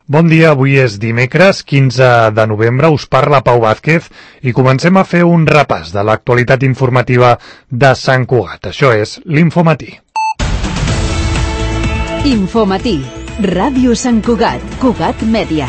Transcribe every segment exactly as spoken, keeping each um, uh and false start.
Bon dia, avui és dimecres, quinze de novembre, us parla Pau Vázquez i comencem a fer un repàs de l'actualitat informativa de Sant Cugat. Això és l'Infomatí. Infomatí, Ràdio Sant Cugat, Cugat Mèdia.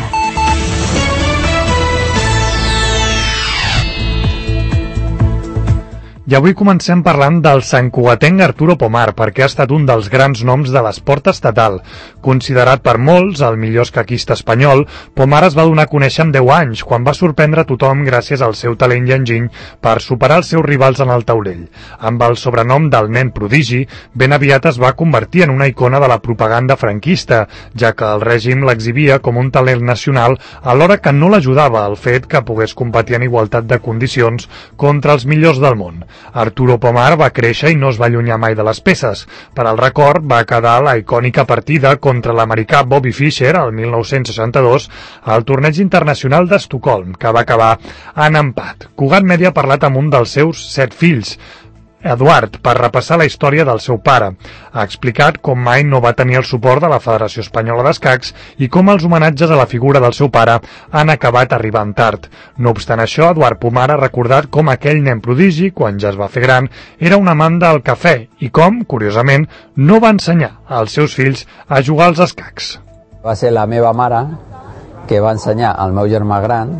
I avui comencem parlant del santcugatenc Arturo Pomar, perquè ha estat un dels grans noms de l'esport estatal. Considerat per molts el millor escaquista espanyol, Pomar es va donar a conèixer amb deu anys, quan va sorprendre tothom gràcies al seu talent i enginy per superar els seus rivals en el taulell. Amb el sobrenom del nen prodigi, ben aviat es va convertir en una icona de la propaganda franquista, ja que el règim l'exhibia com un talent nacional, alhora que no l'ajudava el fet que pogués competir en igualtat de condicions contra els millors del món. Arturo Pomar va créixer i no es va allunyar mai de les peces. Per al record, va quedar la icònica partida contra l'americà Bobby Fischer el mil nou-cents seixanta-dos al torneig internacional d'Estocolm, que va acabar en empat. Cugat Mèdia ha parlat amb un dels seus set fills, Eduard, per repassar la història del seu pare. Ha explicat com mai no va tenir el suport de la Federació Espanyola d'Escacs i com els homenatges a la figura del seu pare han acabat arribant tard. No obstant això, Eduard Pomar ha recordat com aquell nen prodigi, quan ja es va fer gran, era un amant del cafè i com, curiosament, no va ensenyar als seus fills a jugar als escacs. Va ser la meva mare que va ensenyar al meu germà gran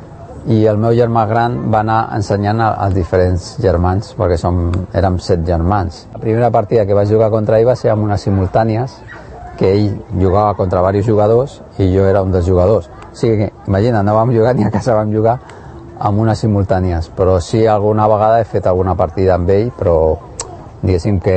i el meu germà gran va anar ensenyant als diferents germans, perquè som, érem set germans. La primera partida que vaig jugar contra ell va ser amb unes simultànies, que ell jugava contra diversos jugadors i jo era un dels jugadors. O sigui que, imagina, no vam jugar ni a casa vam jugar amb unes simultànies, però sí alguna vegada he fet alguna partida amb ell, però diguéssim que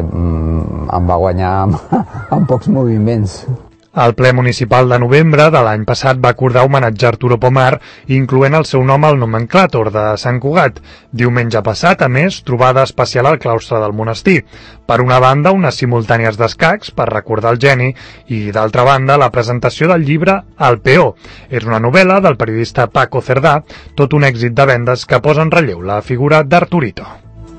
mm, em va guanyar amb, amb pocs moviments. El ple municipal de novembre de l'any passat va acordar homenatjar Arturo Pomar, incloent el seu nom al nomenclàtor de Sant Cugat. Diumenge passat, a més, trobada especial al claustre del monestir. Per una banda, unes simultànies d'escacs per recordar el geni i, d'altra banda, la presentació del llibre El Peó. És una novel·la del periodista Paco Cerdà, tot un èxit de vendes que posa en relleu la figura d'Arturito.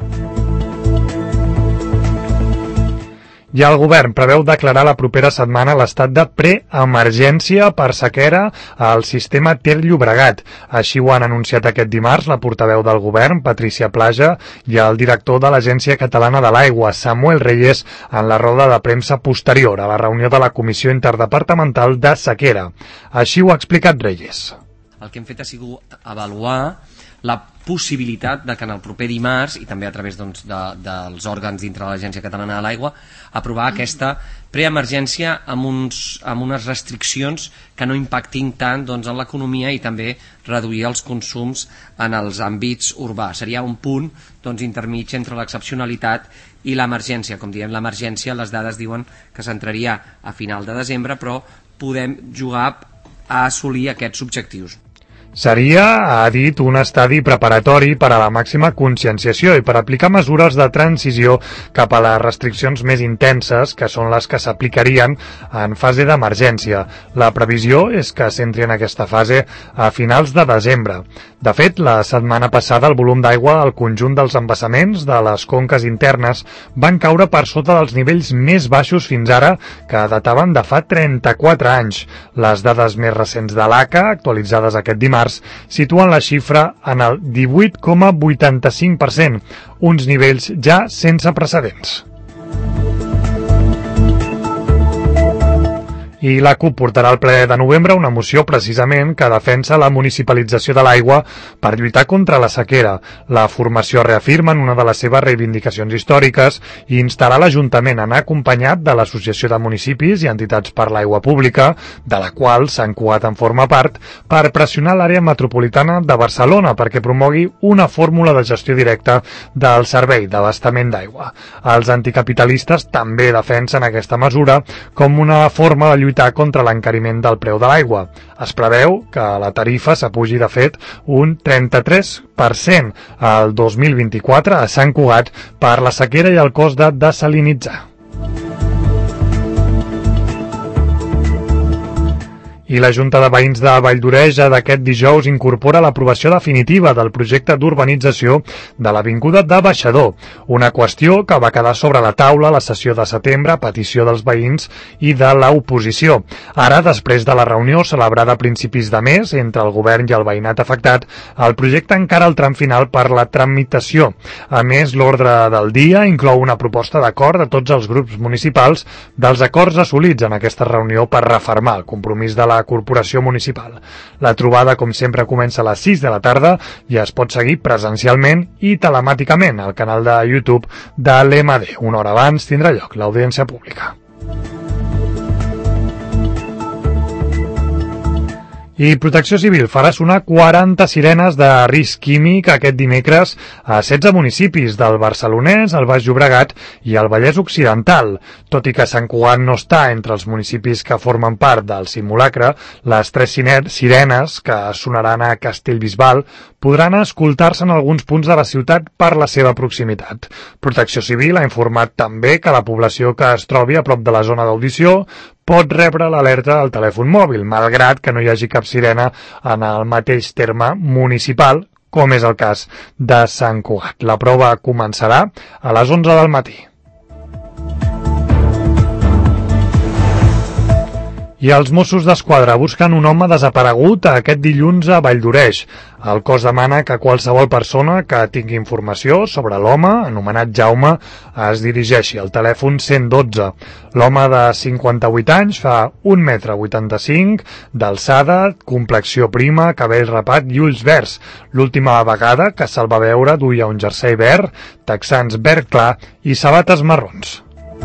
I el govern preveu declarar la propera setmana l'estat de preemergència per sequera al sistema Ter Llobregat. Així ho han anunciat aquest dimarts la portaveu del govern, Patricia Plaja, i el director de l'Agència Catalana de l'Aigua, Samuel Reyes, en la roda de premsa posterior a la reunió de la Comissió Interdepartamental de Sequera. Així ho ha explicat Reyes. El que hem fet ha sigut avaluar la possibilitat de que en el proper dimarts, i també a través doncs, de, dels òrgans dintre de l'Agència Catalana de l'Aigua, aprovar aquesta preemergència amb, uns, amb unes restriccions que no impactin tant doncs, en l'economia i també reduir els consums en els àmbits urbans. Seria un punt doncs, intermig entre l'excepcionalitat i l'emergència. Com diem, l'emergència, les dades diuen que s'entraria a final de desembre, però podem jugar a assolir aquests objectius. Seria, ha dit, un estadi preparatori per a la màxima conscienciació i per aplicar mesures de transició cap a les restriccions més intenses, que són les que s'aplicarien en fase d'emergència. La previsió és que s'entri en aquesta fase a finals de desembre. De fet, la setmana passada el volum d'aigua al conjunt dels embassaments de les conques internes van caure per sota dels nivells més baixos fins ara, que dataven de fa trenta-quatre anys. Les dades més recents de l'A C A, actualitzades aquest dimarts, situen la xifra en el divuit coma vuitanta-cinc per cent, uns nivells ja sense precedents. I la CUP portarà al ple de novembre una moció precisament que defensa la municipalització de l'aigua per lluitar contra la sequera. La formació reafirma en una de les seves reivindicacions històriques i instarà l'Ajuntament a anar acompanyat de l'Associació de Municipis i Entitats per l'Aigua Pública, de la qual Sant Cugat en forma part, per pressionar l'àrea metropolitana de Barcelona perquè promogui una fórmula de gestió directa del servei d'abastament d'aigua. Els anticapitalistes també defensen aquesta mesura com una forma de lluitar contra l'encariment del preu de l'aigua. Es preveu que la tarifa s'apugi de fet un trenta-tres per cent al dos mil vint-i-quatre a Sant Cugat per la sequera i el cost de desalinitzar. I la Junta de Veïns de Valldoreix d'aquest dijous incorpora l'aprovació definitiva del projecte d'urbanització de l'Avinguda de Baixador, una qüestió que va quedar sobre la taula a la sessió de setembre a petició dels veïns i de l'oposició. Ara, després de la reunió celebrada a principis de mes entre el govern i el veïnat afectat, el projecte encara el tram final per la tramitació. A més, l'ordre del dia inclou una proposta d'acord de tots els grups municipals dels acords assolits en aquesta reunió per refermar el compromís de la corporació municipal. La trobada, com sempre, comença a les sis de la tarda i es pot seguir presencialment i telemàticament al canal de YouTube de l'E M D. Una hora abans tindrà lloc l'audiència pública. I Protecció Civil farà sonar quaranta sirenes de risc químic aquest dimecres a setze municipis del Barcelonès, el Baix Llobregat i el Vallès Occidental. Tot i que Sant Cugat no està entre els municipis que formen part del simulacre, les tres sirenes que sonaran a Castellbisbal podran escoltar-se en alguns punts de la ciutat per la seva proximitat. Protecció Civil ha informat també que la població que es trobi a prop de la zona d'audició pot rebre l'alerta al telèfon mòbil, malgrat que no hi hagi cap sirena en el mateix terme municipal, com és el cas de Sant Cugat. La prova començarà a les onze del matí. I els Mossos d'Esquadra busquen un home desaparegut aquest dilluns a Valldoreix. El cos demana que qualsevol persona que tingui informació sobre l'home, anomenat Jaume, es dirigeixi al telèfon cent dotze. L'home de cinquanta-vuit anys fa un metre vuitanta-cinc d'alçada, complexió prima, cabell rapat i ulls verds. L'última vegada que se'l va veure duia un jersei verd, texans verd clar i sabates marrons.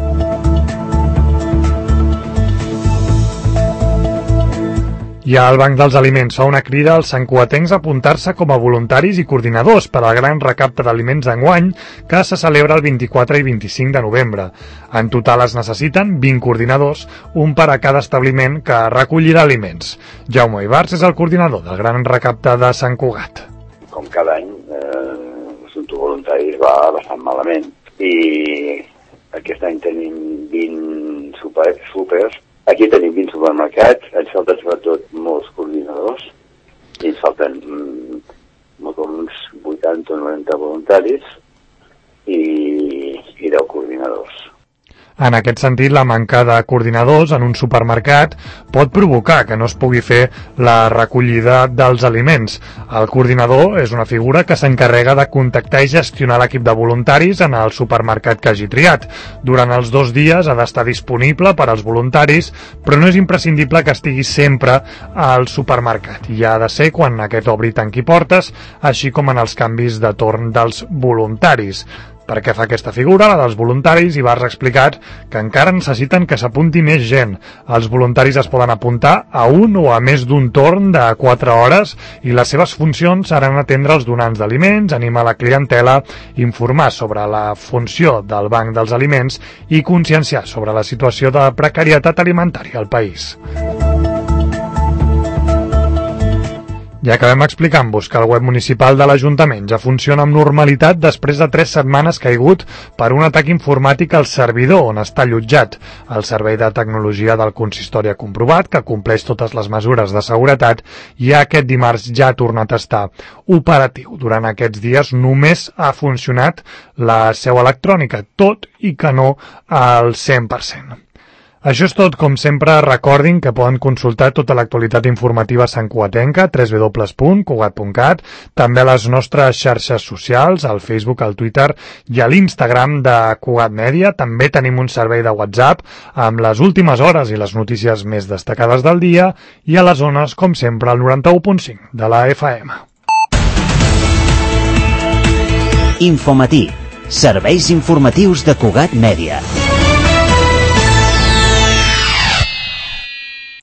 I el Banc dels Aliments fa una crida als santcugatencs a apuntar-se com a voluntaris i coordinadors per al gran recapte d'aliments d'enguany que se celebra el vint-i-quatre i vint-i-cinc de novembre. En total es necessiten vint coordinadors, un per a cada establiment que recollirà aliments. Jaume Ibarz és el coordinador del gran recapte de Sant Cugat. Com cada any, eh, l'assumpte voluntaris va bastant malament i aquest any tenim vint super, supers. Aquí tenim vint supermercats, ens falten sobretot molts coordinadors i ens falten mm, uns vuitanta o noranta voluntaris i, i deu coordinadors. En aquest sentit, la manca de coordinadors en un supermercat pot provocar que no es pugui fer la recollida dels aliments. El coordinador és una figura que s'encarrega de contactar i gestionar l'equip de voluntaris en el supermercat que hagi triat. Durant els dos dies ha d'estar disponible per als voluntaris, però no és imprescindible que estigui sempre al supermercat. I ha de ser quan aquest obri tanqui portes, així com en els canvis de torn dels voluntaris. Per què fa aquesta figura, la dels voluntaris, i vas explicat que encara necessiten que s'apunti més gent. Els voluntaris es poden apuntar a un o a més d'un torn de quatre hores i les seves funcions seran atendre els donants d'aliments, animar la clientela, informar sobre la funció del Banc dels Aliments i conscienciar sobre la situació de precarietat alimentària al país. I acabem explicant-vos que el web municipal de l'Ajuntament ja funciona amb normalitat després de tres setmanes caigut per un atac informàtic al servidor on està allotjat. El Servei de Tecnologia del Consistori ha comprovat que compleix totes les mesures de seguretat i aquest dimarts ja ha tornat a estar operatiu. Durant aquests dies només ha funcionat la seu electrònica, tot i que no al cent per cent. Això és tot, com sempre, recordin que poden consultar tota l'actualitat informativa santcugatenca a w w w punt cugat punt cat, també a les nostres xarxes socials, al Facebook, al Twitter i a l'Instagram de Cugat Mèdia. També tenim un servei de WhatsApp amb les últimes hores i les notícies més destacades del dia i a les zones, com sempre, al noranta-u punt cinc de la F M. Infomatí, serveis informatius de Cugat Mèdia.